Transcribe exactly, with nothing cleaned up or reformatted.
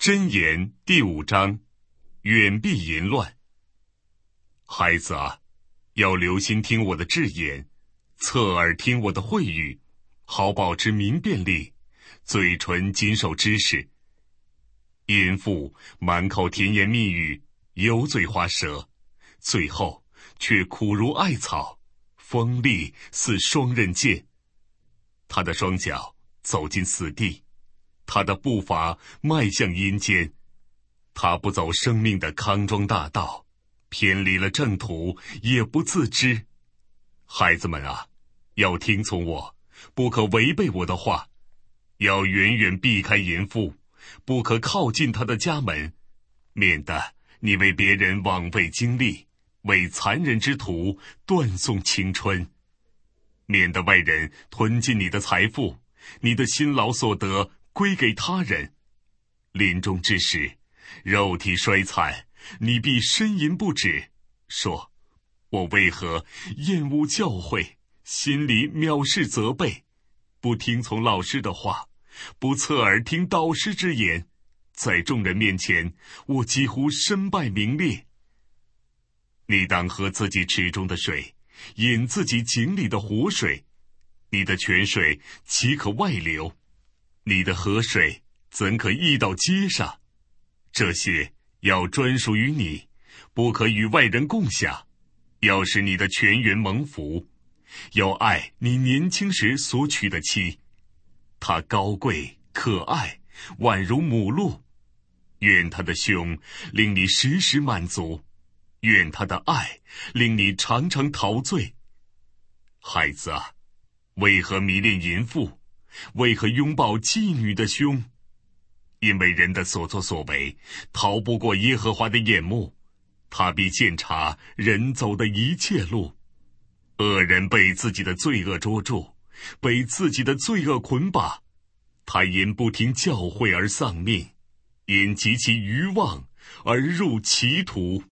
箴言第五章，远避淫乱。孩子啊，要留心听我的智言，侧耳听我的慧语，好保持明辨力，嘴唇谨守知识。淫妇满口甜言蜜语，油嘴滑舌，最后却苦如艾草，锋利似双刃剑。他的双脚走进死地，他的步伐迈向阴间。他不走生命的康庄大道，偏离了正途，也不自知。孩子们啊，要听从我，不可违背我的话，要远远避开淫妇，不可靠近他的家门，免得你为别人枉费精力，为残忍之徒断送青春，免得外人吞尽你的财富，你的辛劳所得归给他人。临终之时，肉体衰残，你必呻吟不止，说：我为何厌恶教诲，心里藐视责备，不听从老师的话，不侧耳听导师之言，在众人面前，我几乎身败名裂。你当喝自己池中的水，饮自己井里的活水，你的泉水岂可外流？你的河水怎可溢到街上？这些要专属于你，不可与外人共享，要使你的泉源蒙福。要爱你年轻时所娶的妻，她高贵可爱，宛如母鹿。愿她的胸令你时时满足，愿她的爱令你常常陶醉。孩子啊，为何迷恋淫妇？为何拥抱妓女的胸？因为人的所作所为逃不过耶和华的眼目，他必鉴察人走的一切路。恶人被自己的罪恶捉住，被自己的罪恶捆绑，他因不听教诲而丧命，因极其愚妄而入歧途。